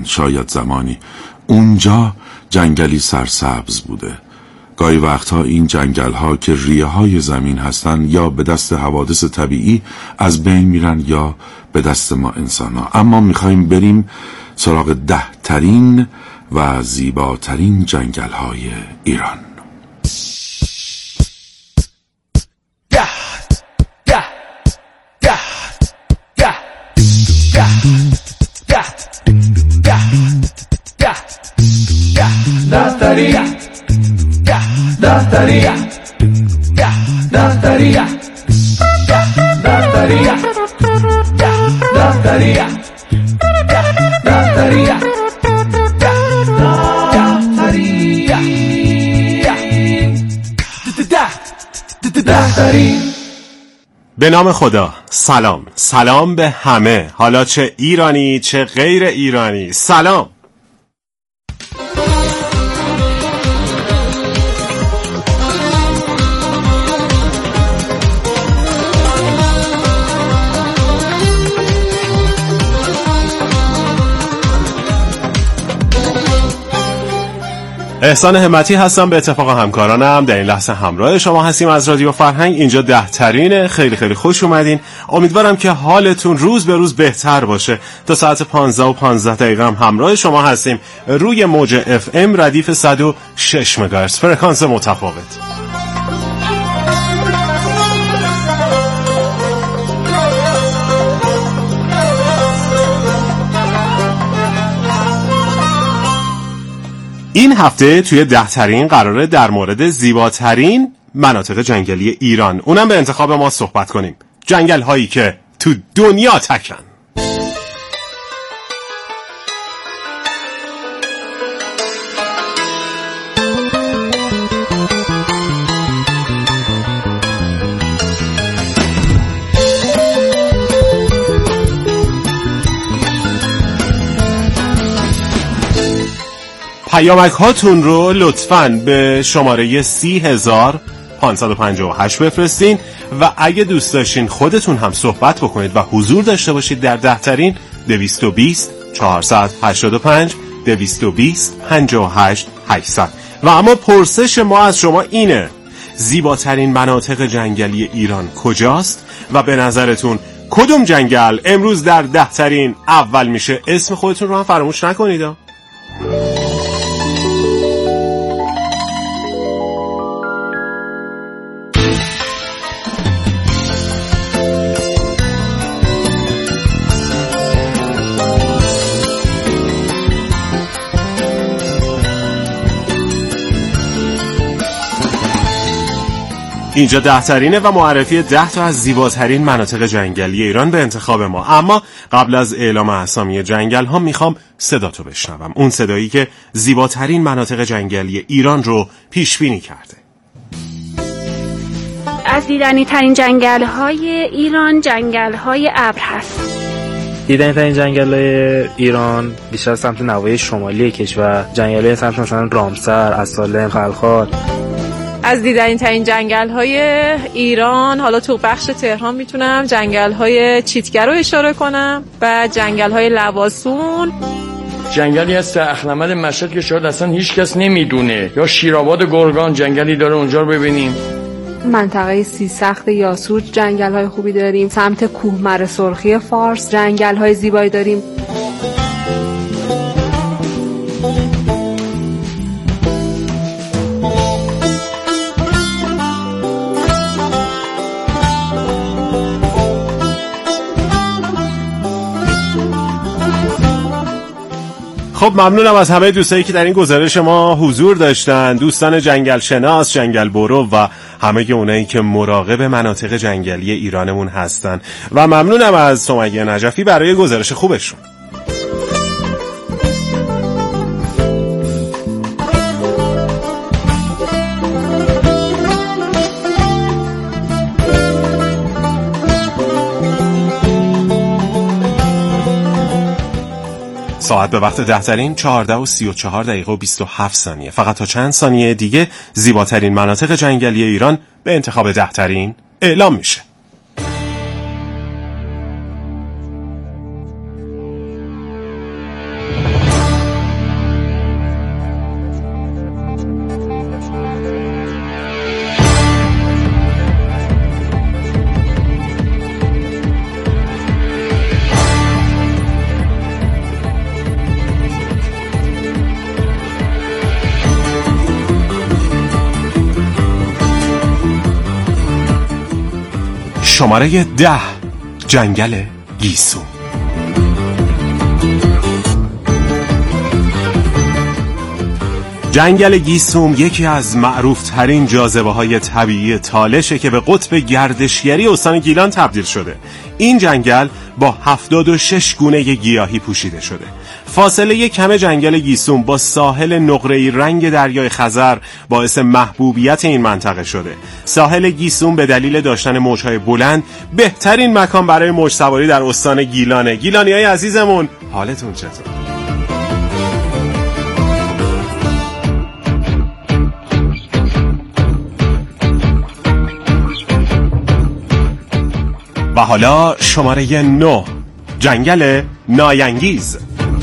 شاید زمانی اونجا جنگلی سرسبز بوده. گاهی وقتها این جنگل ها که ریه های زمین هستن یا به دست حوادث طبیعی از بین میرن یا به دست ما انسان ها. اما میخواییم بریم سراغ 10 ترین و زیباترین جنگل های ایران. به نام خدا. سلام به همه، حالا چه ایرانی چه غیر ایرانی. سلام. احسان همتی هستم، به اتفاق همکارانم در این لحظه همراه شما هستیم از رادیو فرهنگ. اینجا 10 ترینه. خیلی خیلی خوش اومدین. امیدوارم که حالتون روز به روز بهتر باشه. تا ساعت 15:15 هم همراه شما هستیم روی موج FM ردیف 106 مگاهرتز، فرکانس متفاوت. این هفته توی 10 ترین قراره در مورد زیباترین مناطق جنگلی ایران، اونم به انتخاب ما صحبت کنیم. جنگل هایی که تو دنیا تکن. پیامک هاتون رو لطفاً به شماره 30,558 بفرستین و اگه دوست داشتین خودتون هم صحبت بکنید و حضور داشته باشید در 10 ترین 220 485 220 58 800. و اما پرسش ما از شما اینه: زیباترین مناطق جنگلی ایران کجاست و به نظرتون کدوم جنگل امروز در 10 ترین اول میشه؟ اسم خودتون رو هم فراموش نکنید. اینجا 10 ترینه و معرفی 10 تا از زیباترین مناطق جنگلی ایران به انتخاب ما. اما قبل از اعلام اسامی جنگل ها میخوام صداتو بشنوم، اون صدایی که زیباترین مناطق جنگلی ایران رو پیش بینی کرده. از دیدنی ترین جنگل های ایران جنگل های ابر هست. دیدنی ترین جنگل های ایران بیشتر سمت نواحی شمالی کشور، جنگل های سمت مثلا رامسر، اصالم، خلخال. از دیدنی ترین جنگل های ایران، حالا تو بخش تهران میتونم جنگل های چیتگر رو اشاره کنم و جنگل های لواسون. جنگلی هست اخلمد مشهد که شاید اصلا هیچ کس نمیدونه، یا شیرآباد گرگان جنگلی داره، اونجا رو ببینیم. منطقه سیسخت یاسوج جنگل های خوبی داریم. سمت کوهمر سرخی فارس جنگل های زیبایی داریم. خب ممنونم از همه دوستایی که در این گزارش ما حضور داشتن، دوستان جنگل شناس، جنگل برو و همه اونایی که مراقب مناطق جنگلی ایرانمون هستن و ممنونم از سمیه نجفی برای گزارش خوبشون. ساعت به وقت 10 ترین 14:34 و 27 ثانیه. فقط تا چند ثانیه دیگه زیباترین مناطق جنگلی ایران به انتخاب 10 ترین اعلام میشه. شماره 10 جنگل گیسوم. جنگل گیسوم یکی از معروفترین جاذبه‌های طبیعی تالشه که به قطب گردشگری استان گیلان تبدیل شده. این جنگل با 76 گونه گیاهی پوشیده شده. فاصله کم جنگل گیسوم با ساحل نقره‌ای رنگ دریای خزر باعث محبوبیت این منطقه شده. ساحل گیسوم به دلیل داشتن موج‌های بلند بهترین مکان برای موج سواری در استان گیلانه. گیلانیای عزیزمون، حالتون چطور؟ و حالا شماره 9 جنگل ناینگیز.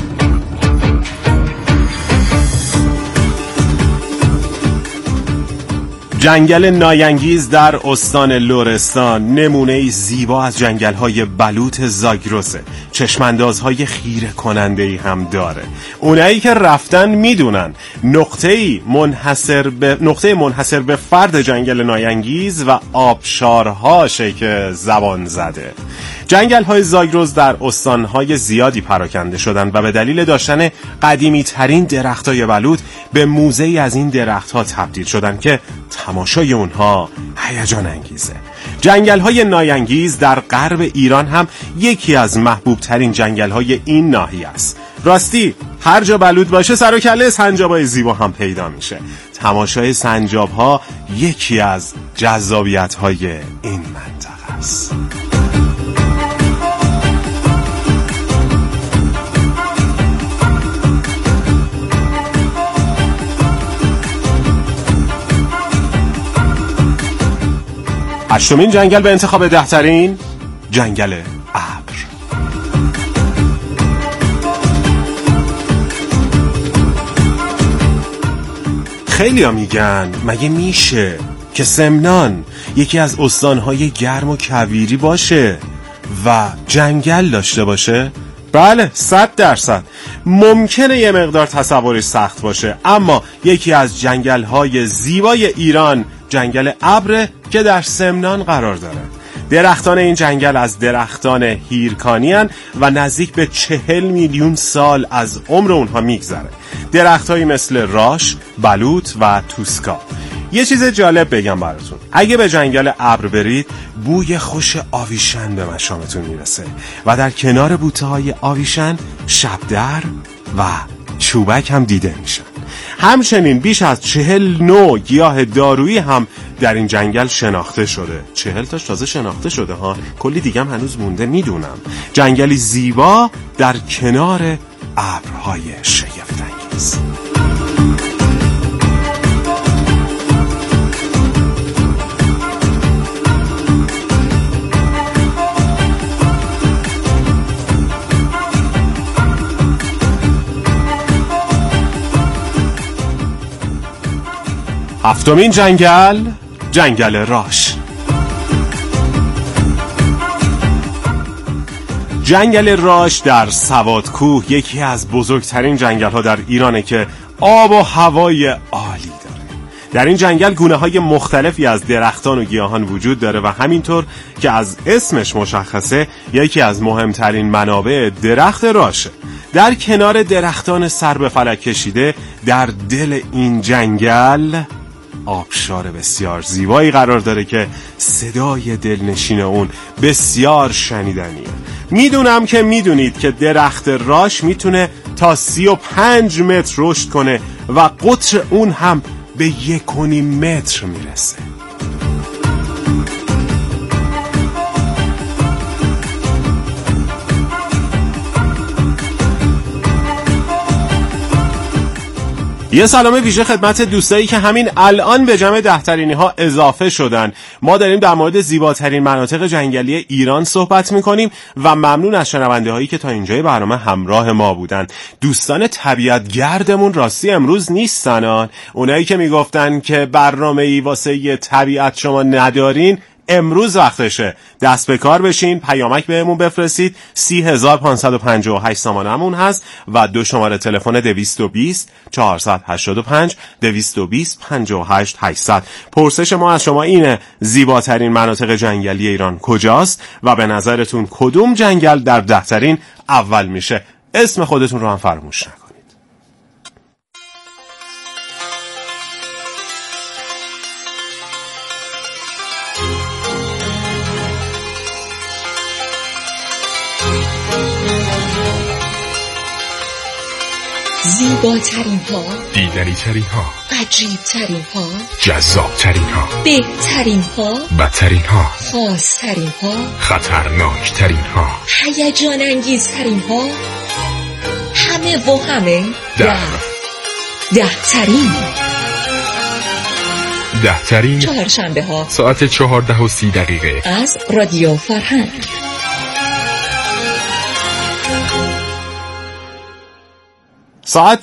جنگل ناینگیز در استان لرستان نمونه زیبا از جنگل‌های بلوط زاگرسه. چشماندازهای خیره کننده‌ای هم داره. اونایی که رفتن میدونن نقطه منحصر به فرد جنگل ناینگیز و آبشارهاشه که زبان زده. جنگل‌های زاگرس در استان‌های زیادی پراکنده شدن و به دلیل داشتن قدیمی‌ترین درخت‌های بلوط به موزه‌ای از این درخت‌ها تبدیل شدن که تماشای اونها هیجان انگیزه. جنگل‌های ناینگیز در غرب ایران هم یکی از محبوب‌ترین جنگل‌های این ناحیه است. راستی هر جا بلوط باشه سر و کله سنجاب‌های زیبا هم پیدا میشه. تماشای سنجاب‌ها یکی از جذابیت‌های این منطقه است. هشتمین جنگل به انتخاب 10 جنگل ابر. خیلی ها میگن مگه میشه که سمنان یکی از استانهای گرم و کویری باشه و جنگل داشته باشه؟ بله، 100%. ممکنه یه مقدار تصورش سخت باشه، اما یکی از جنگل‌های زیبای ایران جنگل ابر که در سمنان قرار داره. درختان این جنگل از درختان هیرکانی هن و نزدیک به 40 میلیون سال از عمر اونها میگذره. درختایی مثل راش، بلوط و توسکا. یه چیز جالب بگم براتون، اگه به جنگل ابر برید بوی خوش آویشن به مشامتون میرسه و در کنار بوته‌های آویشن شبدر و چوبک هم دیده میشن. همچنین بیش از 40 نوع گیاه دارویی هم در این جنگل شناخته شده. 40 تاش تازه شناخته شده ها، کلی دیگه هم هنوز مونده. میدونم جنگلی زیبا در کنار ابرهای شگفت‌انگیز. هفتمین جنگل، جنگل راش. جنگل راش در سوادکوه یکی از بزرگترین جنگل‌ها در ایرانه که آب و هوای عالی داره. در این جنگل گونه‌های مختلفی از درختان و گیاهان وجود داره و همینطور که از اسمش مشخصه یکی از مهمترین منابع درخت راشه. در کنار درختان سر به فلک کشیده در دل این جنگل آبشار بسیار زیبایی قرار داره که صدای دلنشین اون بسیار شنیدنیه. میدونم که میدونید که درخت راش میتونه تا 35 متر رشد کنه و قطر اون هم به 1.5 متر میرسه. یه سلام ویژه خدمت دوستایی که همین الان به جمع 10 ها اضافه شدن. ما داریم در مورد زیباترین مناطق جنگلی ایران صحبت میکنیم و ممنون از شنونده هایی که تا اینجای برنامه همراه ما بودن. دوستان طبیعت گردمون راستی امروز نیستن. اونایی که میگفتن که برنامه‌ای واسه طبیعت شما ندارین، امروز وقتشه دست به کار بشین، پیامک بهمون بفرستید. 30558 سامانمون هست و 2 شماره تلفن 220 485 220 58 800. پرسش ما از شما اینه: زیباترین مناطق جنگلی ایران کجاست و به نظرتون کدوم جنگل در 10 ترین اول میشه؟ اسم خودتون رو هم فراموش نکنید. زیباترین ها، دیدنی ترین ها، عجیب ترین ها، جذاب ترین ها، بهترین ها، بدترین ها، خاص ترین ها، خطرناک ترین ها، هیجان انگیز ترین ها، همه و همه در 10 ترین. 10 ترین چهارشنبه ها ساعت 14:30 از رادیو فرهنگ. ساعت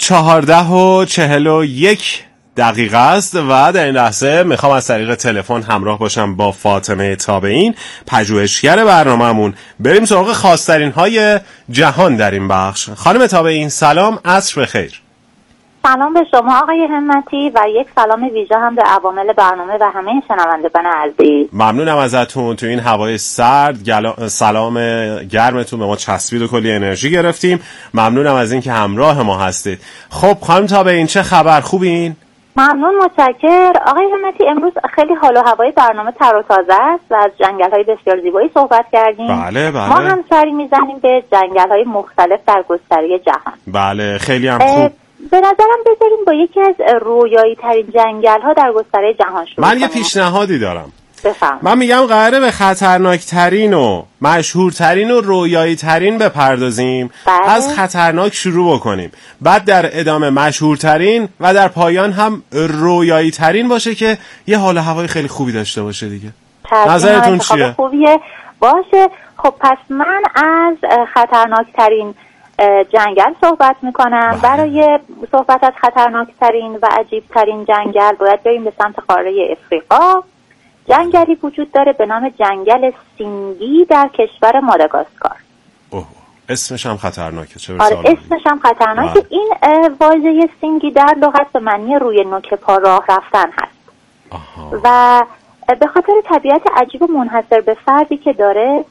14:41 است و در این لحظه میخوام از طریق تلفن همراه باشم با فاطمه تابعین، پژوهشگر برنامه‌مون. بریم سراغ خاص‌ترین های جهان در این بخش. خانم تابعین سلام، عصر بخیر. سلام به شما آقای همتی و یک سلام ویژه هم به عوامل برنامه و همه شنوندگان عزیز. ممنونم ازتون. تو این هوای سرد سلام گرمتون به ما چسبید و کلی انرژی گرفتیم. ممنونم از اینکه همراه ما هستید. خب خانم تابعین چه خبر، خوبین؟ ممنون، متشکر. آقای همتی امروز خیلی حال و هوای برنامه تر و تازه است و از جنگل‌های بسیار زیبایی صحبت کردیم. بله. ما هم سری میزنیم به جنگل‌های مختلف در گستره جهان. بله خیلی هم خوب. به نظرم بذاریم با یکی از رویایی ترین جنگل ها در گستره جهان شروع من کنیم. یه پیشنهادی دارم. بفهم. من میگم قراره به خطرناک ترین و مشهور ترین و رویایی ترین بپردازیم. بله. از خطرناک شروع بکنیم، بعد در ادامه مشهور ترین و در پایان هم رویایی ترین باشه که یه حال هوای خیلی خوبی داشته باشه دیگه. نظرتون چیه؟ خوبیه باشه. خب پس من از خطرناک ترین جنگل صحبت میکنم. برای صحبت از خطرناکترین و عجیبترین جنگل باید بریم به سمت قاره افریقا. جنگلی وجود داره به نام جنگل سینگی در کشور ماداگاسکار. اسمش هم خطرناکه. چه آره اسمش هم خطرناکه. این واژه سینگی در لغت به معنی روی نوک پا راه رفتن هست. و به خاطر طبیعت عجیب و منحصر به فردی که داره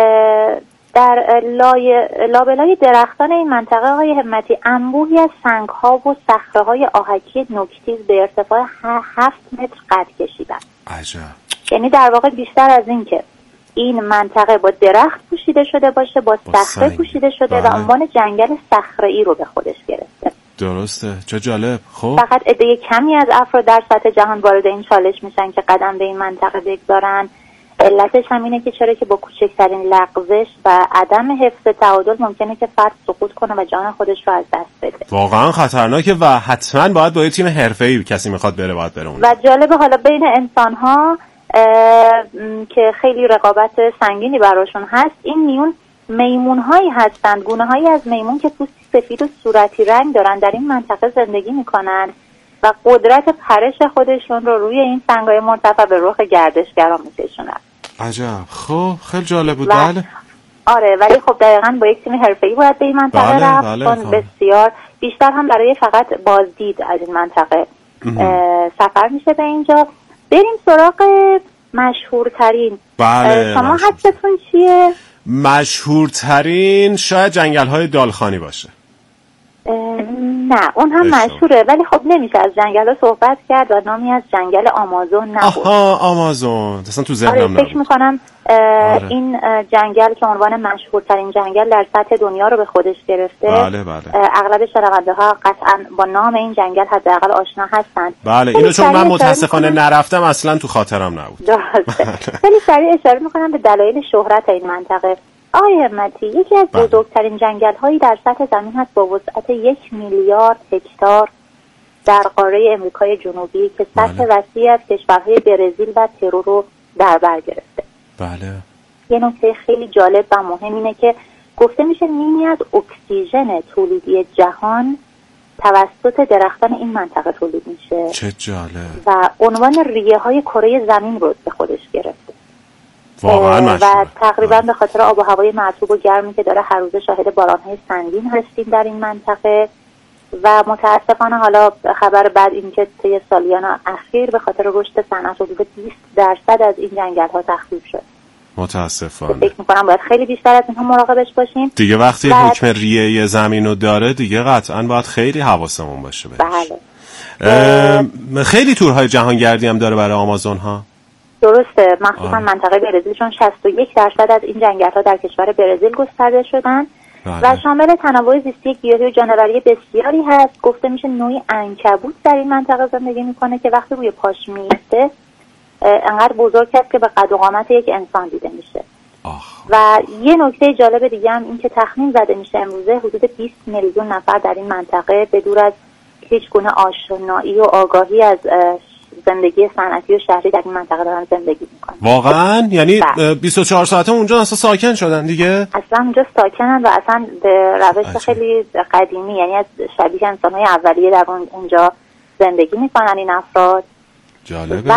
در لابلای درختان این منطقه آقای همتی انبوهی از سنگ‌ها و صخره‌های آهکی نوک‌تیز به ارتفاع 7 متر قد کشیدن. عجب. یعنی در واقع بیشتر از این که این منطقه با درخت پوشیده شده باشه، با صخره پوشیده شده و عنوان جنگل صخره‌ای رو به خودش گرفته. درسته، چه جالب. خب فقط عده کمی از افراد در سطح جهان وارد این چالش میشن که قدم به این منطقه بگذارن. علتش هم اینه که چرا که با کوچکترین لغزش و عدم حفظ تعادل ممکنه که فرد سقوط کنه و جان خودش رو از دست بده. واقعا خطرناکه و حتما باید با یه تیم حرفه‌ای کسی میخواد بره باید بره اون. و جالبه حالا بین انسان‌ها که خیلی رقابت سنگینی براشون هست، این میمون‌هایی هستند، گونه‌هایی از میمون که پوستی سفید و صورتی رنگ دارن، در این منطقه زندگی میکنن و قدرت پرش خودشون رو روی این سنگ‌های مرتفع به رخ گردشگران میکشونن. عجب. خب خیلی جالب بود. بله. آره ولی خب دقیقاً با یک تیم حرفه‌ای باید به این منطقه رفت. بسیار بیشتر هم برای فقط بازدید از این منطقه سفر میشه به اینجا. بریم سراغ مشهورترین. بله. شما حدستون چیه؟ مشهورترین شاید جنگل‌های دالخانی باشه. نه اون هم مشهوره ولی خب نمیشه از جنگل صحبت کرد و نامی از جنگل آمازون نبود. آمازون اصلا تو ذهنم نبود. فکر میکنم این جنگل که عنوان مشهورترین جنگل در سطح دنیا رو به خودش گرفته. بله. اغلب شنونده‌ها قطعا با نام این جنگل حداقل آشنا هستن. بله اینو چون من متاسفانه نرفتم اصلا تو خاطرم نبود. درسته. ولی سریع اشاره میکنم به دلایل شهرت این منطقه. آقای همتی یکی از بزرگترین جنگل‌هایی در سطح زمین هست با وسعت 1 میلیارد هکتار در قاره امریکای جنوبی که سطح وسیعی از کشورهای برزیل و پرو رو در بر گرفته. بله. یه نکته خیلی جالب و مهم اینه که گفته میشه نیمی از اکسیژن تولیدی جهان توسط درختان این منطقه تولید میشه. چه جالب. و عنوان ریه‌های کره زمین رو به خودش گرفته. و تقریبا به خاطر آب و هوای مرطوب و گرمی که داره هر روز شاهد باران‌های سنگین هستیم در این منطقه و متاسفانه حالا خبر بعد این که طی سالیان اخیر به خاطر رشد صنعت حدود 20% از این جنگل‌ها تخریب شد. متاسفانه فکر می‌کنم باید خیلی بیشتر از اینها مراقبش باشیم. دیگه وقتی حکم ریه زمینو داره دیگه قطعاً باید خیلی حواسمون باشه بهش. بله. خیلی تورهای جهانگردی هم داره برای آمازون ها. درسته، مخصوصا منطقه برزیل، چون 61% از این جنگل‌ها در کشور برزیل گسترده شدن و شامل تنوع زیستی گیاهی و جانوری بسیاری هست. گفته میشه نوعی عنکبوت در این منطقه زندگی میکنه که وقتی روی پاش میسته انقدر بزرگ است که به قد و قامت یک انسان دیده میشه. و یه نکته جالب دیگه هم این که تخمین زده میشه امروزه حدود 20 میلیون نفر در این منطقه به دور از هیچ گونه آشنایی و آگاهی از زندگی صنعتی و شهری در این منطقه دارن زندگی میکنن. واقعا؟ یعنی 24 ساعته اونجا اصلا ساکن شدن دیگه؟ اصلا اونجا ساکنن و اصلا به روش خیلی قدیمی، یعنی از شبیه انسان‌های اولیه در اونجا زندگی میکنن این افراد. جالبه.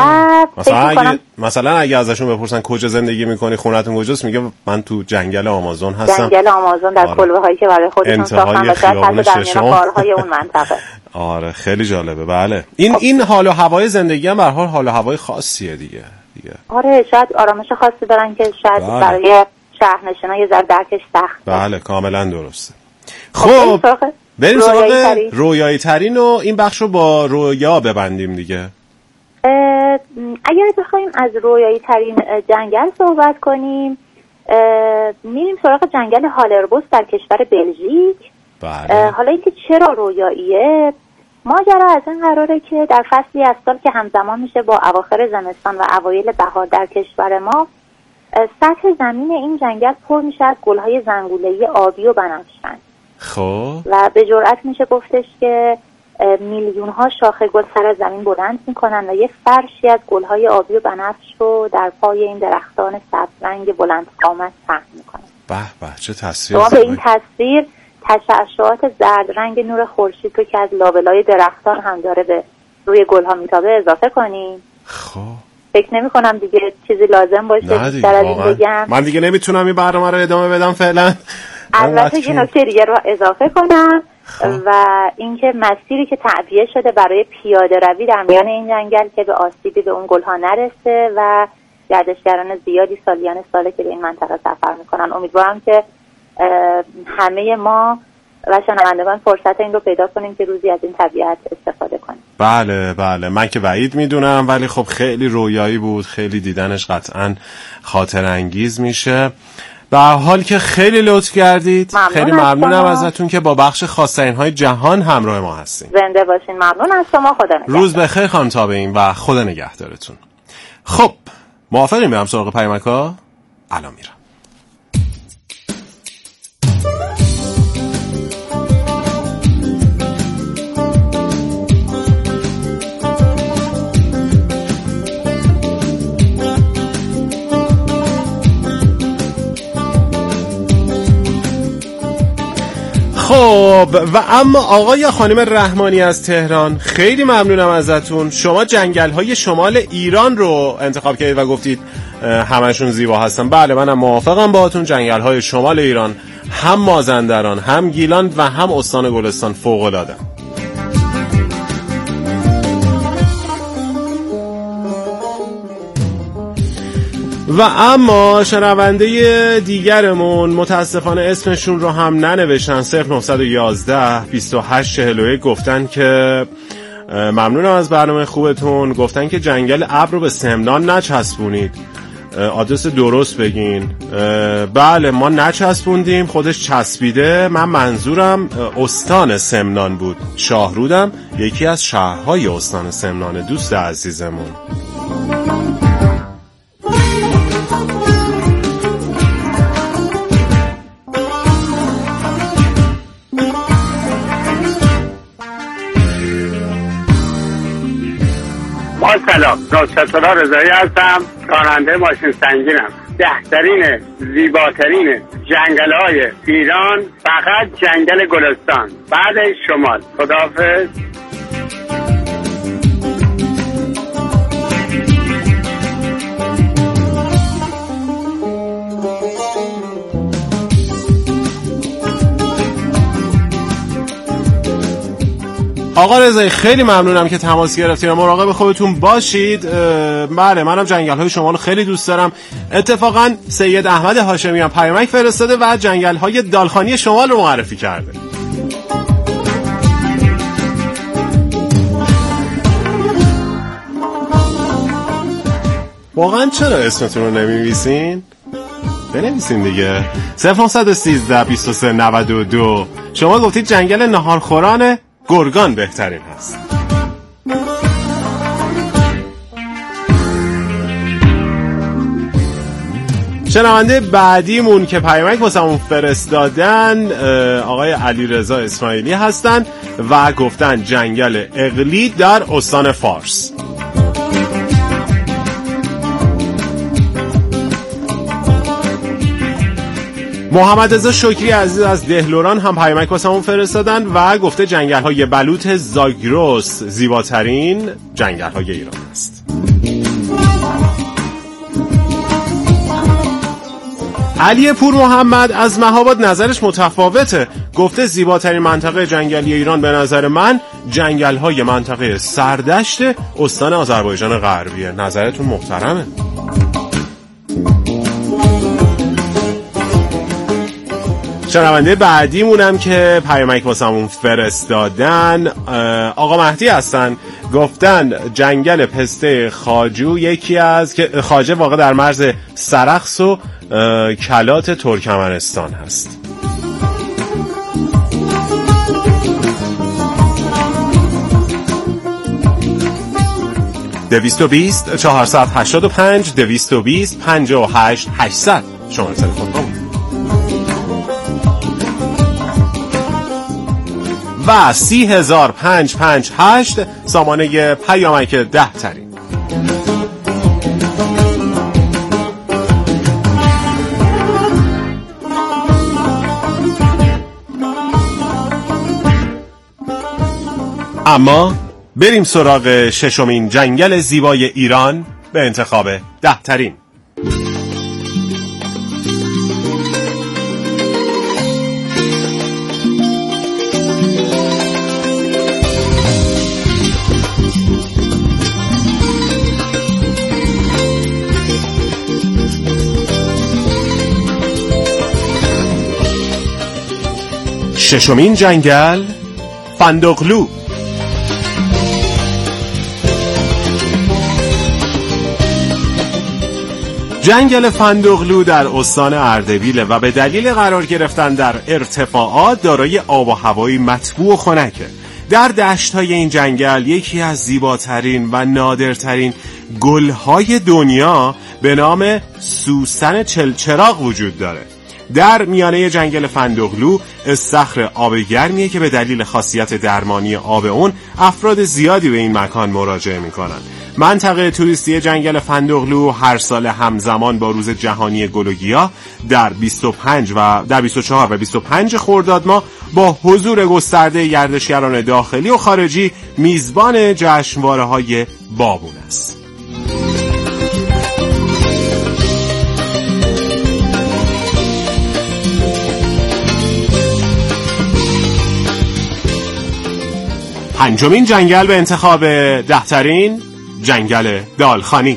مثلا اگه ازشون بپرسن کجا زندگی میکنی، خونتون کجاست، میگه من تو جنگل آمازون هستم. جنگل آمازون در کلبه هایی که برای خودشون ساختن و خیابون ششم کارهای اون منطقه. آره خیلی جالبه. بله این حال و هوای زندگی هم به هر حال حال و هوای خاصیه دیگه. آره شاید آرامش خاصی دارن که شاید برای شهرنشینان یه ذره درکش سخت. بله کاملا درسته. خب بریم سراغ رویایی ترین و این بخش رو با رویا ببندیم دیگه. اگر بخوایم از رویایی ترین جنگل صحبت کنیم میریم سراغ جنگل هالربوس در کشور بلژیک. بله. حالا اینکه چرا رویاییه، ماجرا از این قراره که در فصلی از سال که همزمان میشه با اواخر زمستان و اوایل بهار در کشور ما سطح زمین این جنگل پر میشه از گلهای زنگوله‌ای آبی و بنفشن. خب و به جرئت میشه گفتش که میلیون ها شاخه گل سر از زمین بلند میکنن و یه فرشی از گلهای آبی و بنفش رو در پای این درختان سبزرنگ بلند قامت پهن میکنن. به به چه تصویر. به این تصویر تشعشعات زرد رنگ نور خورشید رو که از لابلای درختان هم داره به روی گلها میتابه اضافه کنیم. خب فکر نمی کنم دیگه چیزی لازم باشه بیشتر از این بگم. من دیگه نمیتونم این برنامه رو ادامه بدم فعلا. البته یه نکته دیگه رو اضافه کنم و اینکه مسیری که تعبیه شده برای پیاده روی در میان این جنگل که به آسیبی به اون گلها نرسه و گردشگران زیادی سالیان ساله که به این منطقه سفر میکنن. امیدوارم که همه ما و شنوندگان فرصت این رو پیدا کنیم که روزی از این طبیعت استفاده کنیم. بله بله من که بعید میدونم، ولی خب خیلی رویایی بود، خیلی دیدنش قطعا خاطر انگیز میشه. به حال که خیلی لطف کردید، خیلی ممنونم ازتون که با بخش خواستن‌های جهان همراه ما هستین. زنده باشین. ممنون از شما. خدا نگهدار. روز بخیر خانم تابعین و خدا نگهدارتون. خب موافقین برم سراغ پیامک‌ها؟ الان میرم. خب و اما آقای یا خانم رحمانی از تهران، خیلی ممنونم ازتون. شما جنگل‌های شمال ایران رو انتخاب کردید و گفتید همشون زیبا هستن. بله منم موافقم باهاتون. جنگل‌های شمال ایران هم مازندران، هم گیلان و هم استان گلستان فوق‌العاده. و اما شنونده دیگرمون متاسفانه اسمشون رو هم ننوشتن، 0911 2841 گفتن که ممنونم از برنامه خوبتون، گفتن که جنگل ابر رو به سمنان نچسبونید، آدرس درست بگین. بله ما نچسبوندیم، خودش چسبیده. من منظورم استان سمنان بود، شاهرودم یکی از شهرهای استان سمنان دوست عزیزمون. سلام، نصرت‌الله رضایی هستم، راننده ماشین سنگینم. بهترین زیباترین جنگل‌های ایران فقط جنگل گلستان، بعد شمال. خداحافظ. آقا رضایی خیلی ممنونم که تماس گرفتید. مراقب خودتون باشید. بله منم جنگل‌های شمال خیلی دوست دارم. اتفاقا سید احمد هاشمی هم پیامک فرستاده و جنگل‌های دالخانی شمال رو معرفی کرده. واقعا چرا اسمتون رو نمی‌نویسین؟ بنویسین دیگه. 0513 23 92. شما گفتید جنگل ناهارخوران گرگان بهترین هست. شنونده بعدیمون که پیامک واسمون فرستادن آقای علیرضا اسماعیلی هستن و گفتن جنگل اقلید در استان فارس. محمد رضا شکری عزیز از دهلوران هم پیامک واسمون فرستادن و گفته جنگل‌های بلوط زاگرس زیباترین جنگل‌های ایران است. علی پور محمد از مهاباد نظرش متفاوته. گفته زیباترین منطقه جنگلی ایران به نظر من جنگل‌های منطقه سردشت استان آذربایجان غربیه. نظرتون محترمه. شنونده بعدیمونم که پیامک واسمون فرستادن آقا مهدی هستن. گفتن جنگل پسته خواجو یکی از که خواجه واقع در مرز سرخس و کلات ترکمنستان هست. دویست و 485 220 58 800 شماره تلفن ها و 30558 سامانه پیامک 10 ترین. اما بریم سراغ ششمین جنگل زیبای ایران به انتخاب 10 ترین. ششمین جنگل فندقلو. جنگل فندقلو در استان اردبیل و به دلیل قرار گرفتن در ارتفاعات دارای آب و هوایی مطبوع و خنکه. در دشت‌های این جنگل یکی از زیباترین و نادرترین گل‌های دنیا به نام سوسن چلچراغ وجود داره. در میانه جنگل فندقلو استخر آب گرمیه که به دلیل خاصیت درمانی آب اون افراد زیادی به این مکان مراجعه میکنن. منطقه توریستی جنگل فندقلو هر سال همزمان با روز جهانی گل و گیاه در 24 و 25 خرداد ماه با حضور گسترده گردشگران داخلی و خارجی میزبان جشنواره‌های بابون است. پنجمین جنگل به انتخاب 10 ترین جنگل دالخانی.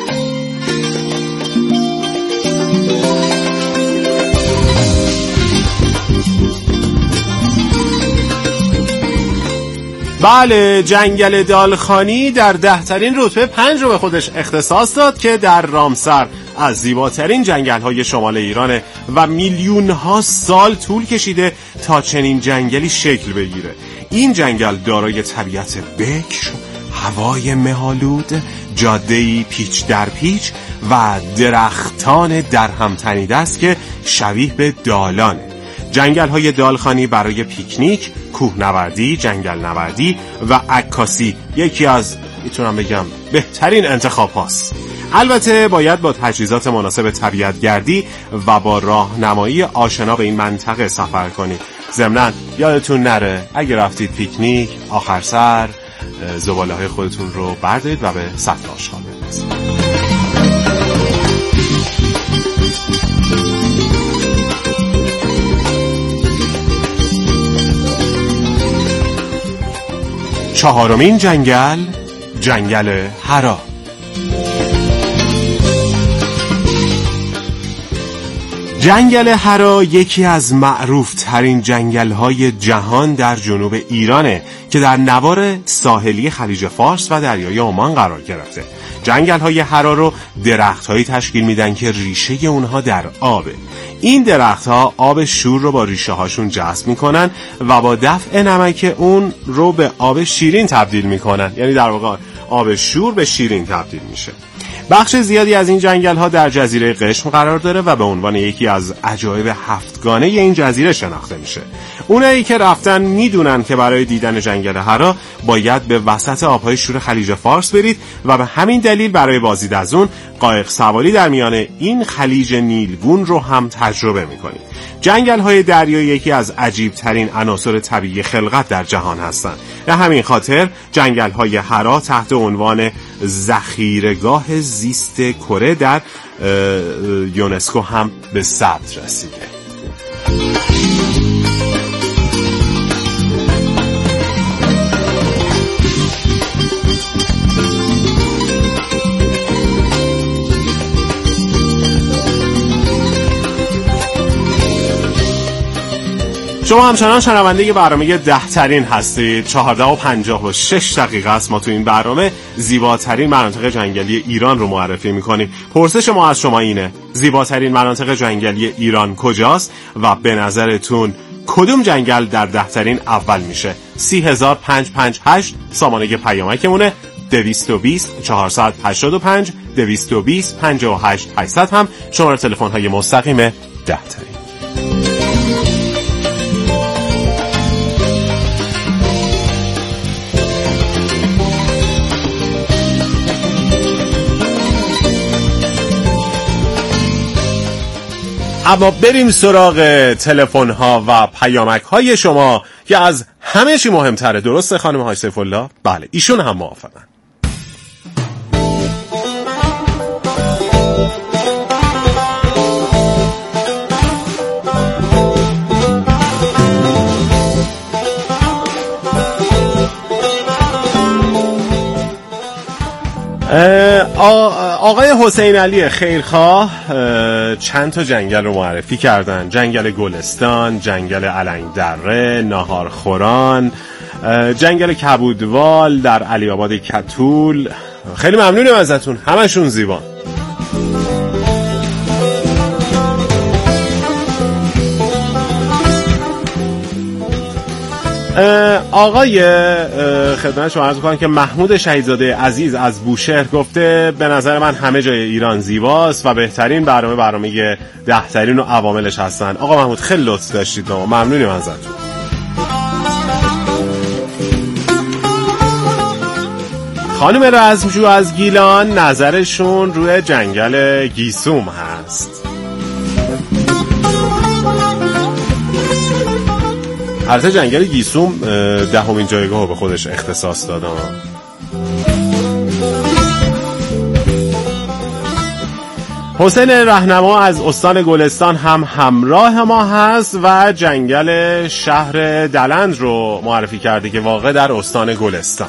بله، جنگل دالخانی در 10 ترین رتبه 5 رو به خودش اختصاص داد که در رامسر از زیباترین جنگل‌های شمال ایرانه و میلیون‌ها سال طول کشیده تا چنین جنگلی شکل بگیره. این جنگل دارای طبیعت بکر، هوای مه‌آلود، جاده‌ای پیچ در پیچ و درختان در هم تنیده است که شبیه به دالانه. جنگل‌های دالخانی برای پیکنیک، کوهنوردی، جنگل نوردی و عکاسی یکی از میتونم بگم بهترین انتخاب هاست. البته باید با تجهیزات مناسب طبیعت گردی و با راهنمایی آشنا به این منطقه سفر کنید. ضمناً یادتون نره اگه رفتید پیکنیک آخر سر زباله‌های خودتون رو بردارید و به سطل آشغال بندازید. 4مین جنگل، جنگل حرا. جنگل حرا یکی از معروف ترین جنگل های جهان در جنوب ایرانه که در نوار ساحلی خلیج فارس و دریای عمان قرار گرفته. جنگل های حرا رو درخت هایی تشکیل میدن که ریشه اونها در آبه. این درخت ها آب شور رو با ریشه هاشون جذب میکنن و با دفع نمک اون رو به آب شیرین تبدیل میکنن، یعنی در واقع آب شور به شیرین تبدیل میشه. بخش زیادی از این جنگل ها در جزیره قشم قرار داره و به عنوان یکی از عجایب هفتگانه این جزیره شناخته میشه. اونایی که رفتن میدونن که برای دیدن جنگل حرا باید به وسط آبهای شور خلیج فارس برید و به همین دلیل برای بازدید از اون قایق سواری در میان این خلیج نیلگون رو هم تجربه میکنید. جنگل های دریایی یکی از عجیب ترین عناصر طبیعی خلقت در جهان هستند. به همین خاطر جنگل های حرا تحت عنوان ذخیره‌گاه زیست کره در یونسکو هم به ثبت رسیده. شما همچنان شنونده برنامه 10 ترین هستید. 14:56 است. ما تو این برنامه زیباترین مناطق جنگلی ایران رو معرفی میکنیم. پرسش ما از شما اینه: زیباترین مناطق جنگلی ایران کجاست و به نظرتون کدوم جنگل در 10 ترین اول میشه؟ 30558 سامانه پیامکمونه. 220 485 220 58 800 هم شماره تلفن های مستقیم 10 ترین. اما بریم سراغ تلفن ها و پیامک های شما که از همه چی مهمتره. درسته خانم های سیف الله؟ بله، ایشون هم موافقن. آقای حسین علی خیرخواه چند تا جنگل رو معرفی کردن: جنگل گلستان، جنگل علنگ دره، ناهارخوران، جنگل کبودوال در علی آباد کتول. خیلی ممنونم ازتون، همشون زیبان. آقای خدمت شما عرض می‌کنم که محمود شهیدزاده عزیز از بوشهر گفته به نظر من همه جای ایران زیباست و بهترین برنامه 10 ترین و عواملش هستن. آقا محمود خیلی لطف داشتید، ممنونیم ازتون. خانم رزمجو از گیلان نظرشون روی جنگل گیسوم هست. البته جنگل گیسوم 10مین جایگاه رو به خودش اختصاص داده. حسین رهنما از استان گلستان هم همراه ما هست و جنگل شهر دلند رو معرفی کرده که واقع در استان گلستان.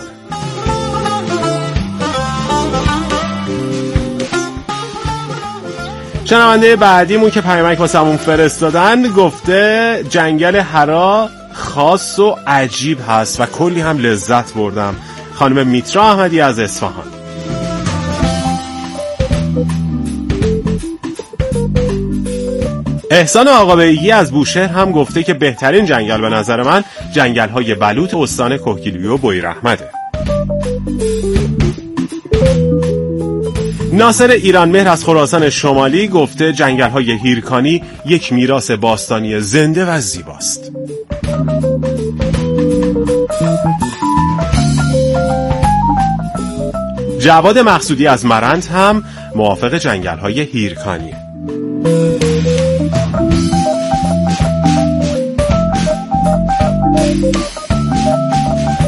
شنونده بعدیمون که پیامک واسمون فرستادن گفته جنگل حرا خاص و عجیب هست و کلی هم لذت بردم. خانم میترا احمدی از اصفهان. احسان آقابیگی از بوشهر هم گفته که بهترین جنگل به نظر من جنگل های بلوط استان کوهگیلویه و بویراحمده. ناصر ایرانمهر از خراسان شمالی گفته جنگل های هیرکانی یک میراث باستانی زنده و زیباست. جواد مقصودی از مرند هم موافق جنگل های هیرکانیه.